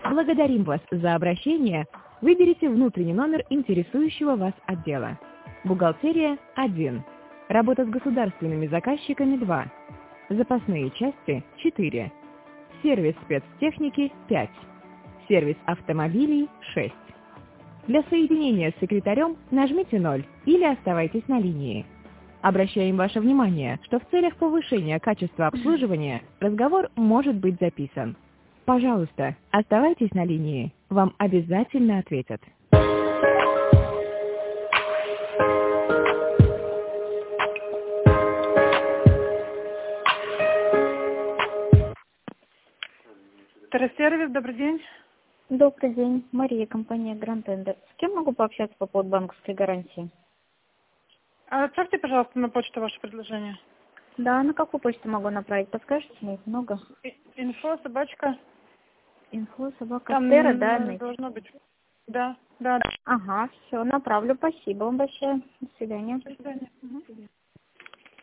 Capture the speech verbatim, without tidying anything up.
Благодарим вас за обращение. Выберите внутренний номер интересующего вас отдела. Бухгалтерия – один. Работа с государственными заказчиками – два. Запасные части – четыре. Сервис спецтехники – пять. Сервис автомобилей – шесть. Для соединения с секретарем нажмите ноль или оставайтесь на линии. Обращаем ваше внимание, что в целях повышения качества обслуживания разговор может быть записан. Пожалуйста, оставайтесь на линии. Вам обязательно ответят. Террасервис, добрый день. Добрый день. Мария, компания Grand Tender. С кем могу пообщаться по поводу банковской гарантии? А отправьте, пожалуйста, на почту ваше предложение. Да, на какую почту могу направить? Подскажете мне? Их много. И- Инфо, собачка. Инфо, собака, Там Тера, да? м, найти? должно быть. Да, да. Ага, все, направлю. Спасибо вам большое. До свидания. До свидания. Мгм.